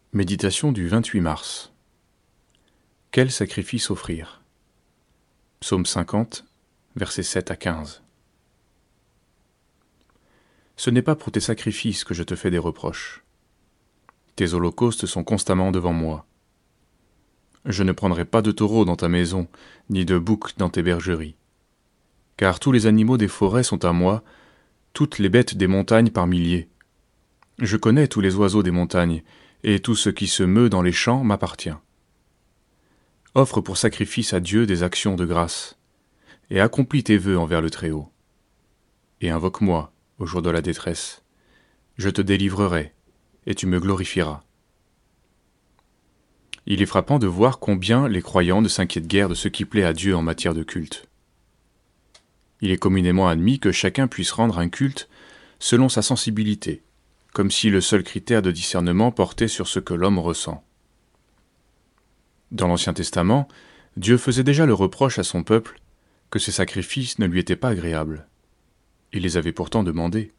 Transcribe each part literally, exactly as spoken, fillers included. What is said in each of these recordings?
Méditation du vingt-huit mars. Quel sacrifice offrir? Psaume cinquante, versets sept à quinze. Ce n'est pas pour tes sacrifices que je te fais des reproches. Tes holocaustes sont constamment devant moi. Je ne prendrai pas de taureau dans ta maison, ni de bouc dans tes bergeries. Car tous les animaux des forêts sont à moi, toutes les bêtes des montagnes par milliers. Je connais tous les oiseaux des montagnes, et tout ce qui se meut dans les champs m'appartient. Offre pour sacrifice à Dieu des actions de grâce, et accomplis tes vœux envers le Très-Haut. Et invoque-moi au jour de la détresse. Je te délivrerai, et tu me glorifieras. Il est frappant de voir combien les croyants ne s'inquiètent guère de ce qui plaît à Dieu en matière de culte. Il est communément admis que chacun puisse rendre un culte selon sa sensibilité, comme si le seul critère de discernement portait sur ce que l'homme ressent. Dans l'Ancien Testament, Dieu faisait déjà le reproche à son peuple que ses sacrifices ne lui étaient pas agréables. Il les avait pourtant demandés.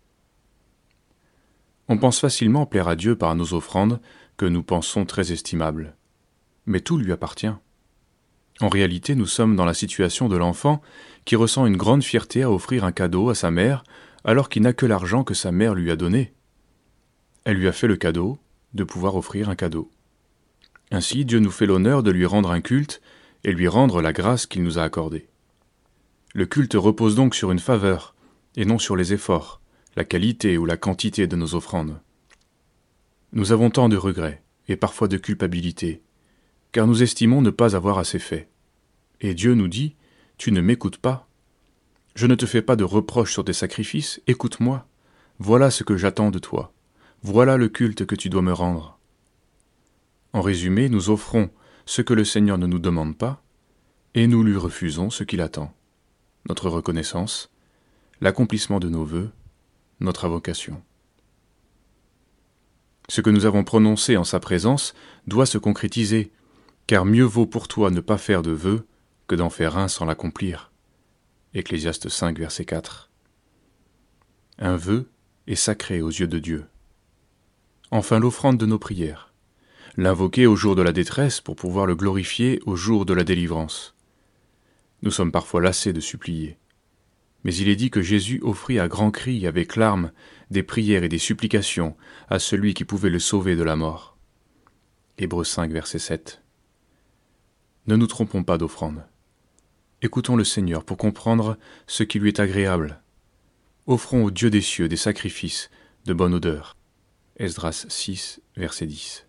On pense facilement plaire à Dieu par nos offrandes que nous pensons très estimables. Mais tout lui appartient. En réalité, nous sommes dans la situation de l'enfant qui ressent une grande fierté à offrir un cadeau à sa mère alors qu'il n'a que l'argent que sa mère lui a donné. Elle lui a fait le cadeau de pouvoir offrir un cadeau. Ainsi, Dieu nous fait l'honneur de lui rendre un culte et lui rendre la grâce qu'il nous a accordée. Le culte repose donc sur une faveur, et non sur les efforts, la qualité ou la quantité de nos offrandes. Nous avons tant de regrets, et parfois de culpabilité, car nous estimons ne pas avoir assez fait. Et Dieu nous dit, « Tu ne m'écoutes pas. Je ne te fais pas de reproches sur tes sacrifices, écoute-moi. Voilà ce que j'attends de toi. Voilà le culte que tu dois me rendre. » En résumé, nous offrons ce que le Seigneur ne nous demande pas, et nous lui refusons ce qu'il attend. Notre reconnaissance, l'accomplissement de nos vœux, notre avocation. Ce que nous avons prononcé en sa présence doit se concrétiser, car mieux vaut pour toi ne pas faire de vœux que d'en faire un sans l'accomplir. Ecclésiaste cinq, verset quatre. Un vœu est sacré aux yeux de Dieu. Enfin, l'offrande de nos prières. L'invoquer au jour de la détresse pour pouvoir le glorifier au jour de la délivrance. Nous sommes parfois lassés de supplier. Mais il est dit que Jésus offrit à grands cris avec larmes des prières et des supplications à celui qui pouvait le sauver de la mort. Hébreux cinq, verset sept. Ne nous trompons pas d'offrande. Écoutons le Seigneur pour comprendre ce qui lui est agréable. Offrons au Dieu des cieux des sacrifices de bonne odeur. Esdras six, verset dix.